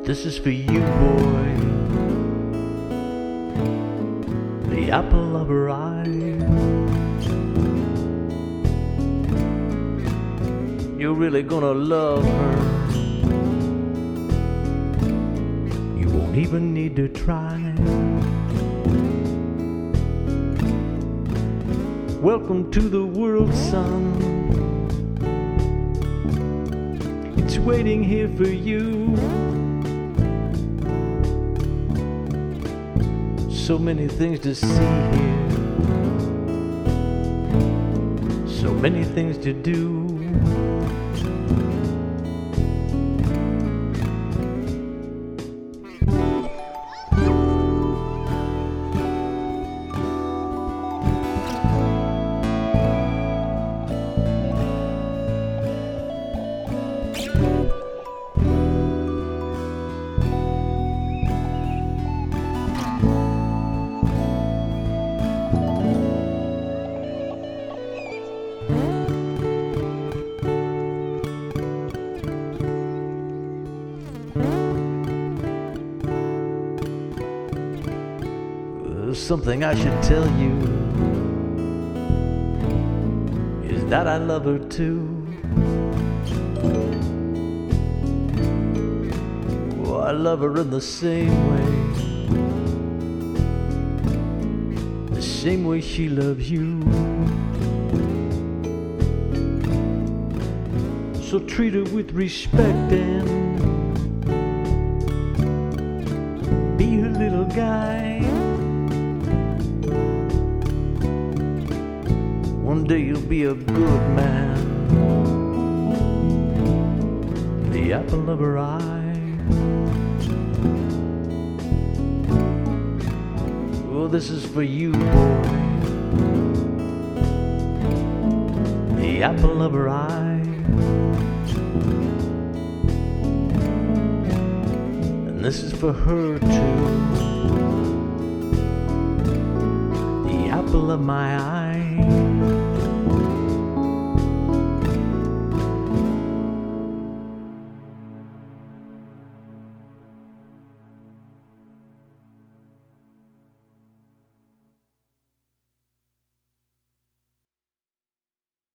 This is for you, boy, the apple of her eye. You're really gonna love her. You won't even need to try. Welcome to the world, son. It's waiting here for you. So many things to see here, so many things to do. Something I should tell you is that I love her too. Oh, I love her in the same way she loves you. So treat her with respect and be her little guy. One day you'll be a good man, the apple of her eye. Oh, this is for you, boy, the apple of her eye. And this is for her too, the apple of my eye.